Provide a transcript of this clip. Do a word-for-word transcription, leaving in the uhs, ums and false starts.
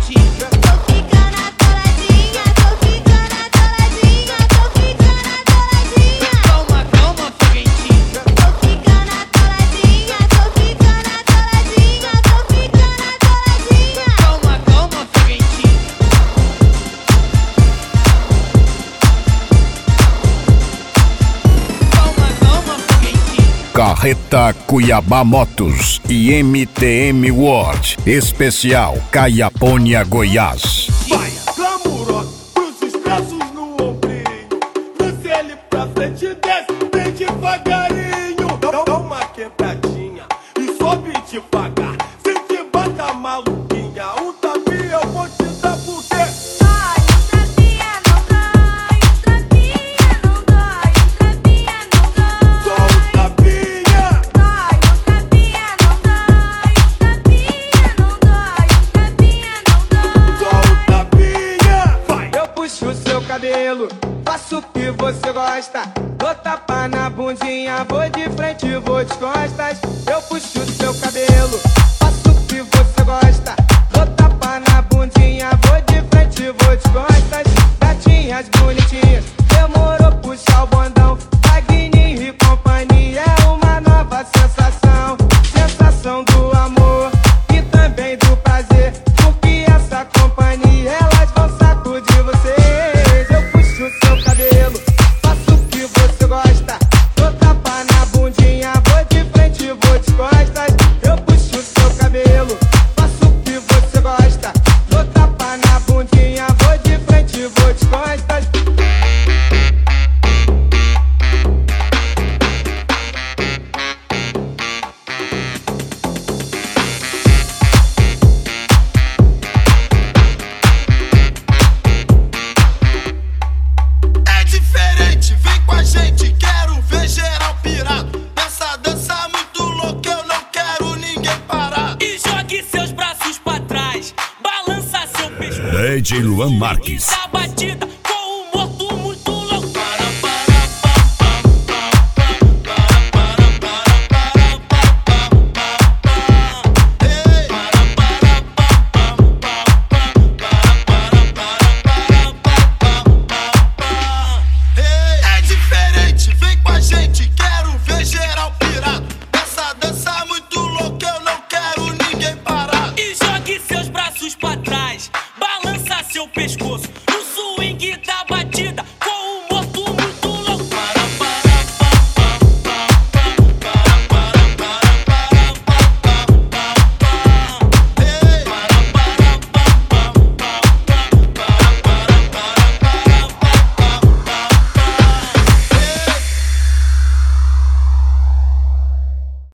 Carreta Cuiabá Motos e M T M World Especial Caiapônia, Goiás. Vai, glamour, cruz os braços no ombrinho, cruze ele pra frente e desce bem devagarinho. Dá, dá uma quebradinha e sobe devagar, sem te bata maluquinha. Um tapinha eu vou te dar porque Ai, um trapinha não dói, um trapinha não dói, um trapinha não dói. só um tapinha. Dói, um trapinha não dói, um trapinha não dói, um trapinha não dói. Só um tapinha. Vai. Eu puxo o seu cabelo, faço o que você gosta. Dou tapa na bundinha, vou de frente, vou de costas. Eu puxo o seu cabelo, faço o que você gosta. Dou tapa na bundinha, vou de frente, vou de costas. Gatinhas bonitinhas, demorou puxar o bondão. Magninho e companhia é uma nova sensação. Sensação do amor e também do prazer, porque essa companhia elas vão sacudir vocês. Eu puxo o seu cabelo, faço o que você gosta. Dou tapa na bundinha, vou de frente, vou de costas. Eu puxo o seu cabelo, faço o que você gosta. Dou tapa na bundinha, vou de frente, vou de costas. É diferente, vem com a gente, quero ver geral pirado. Nessa dança muito louca, eu não quero ninguém parar. E jogue seus braços pra trás, balança seu pescoço. D J Luan Marques. Da batida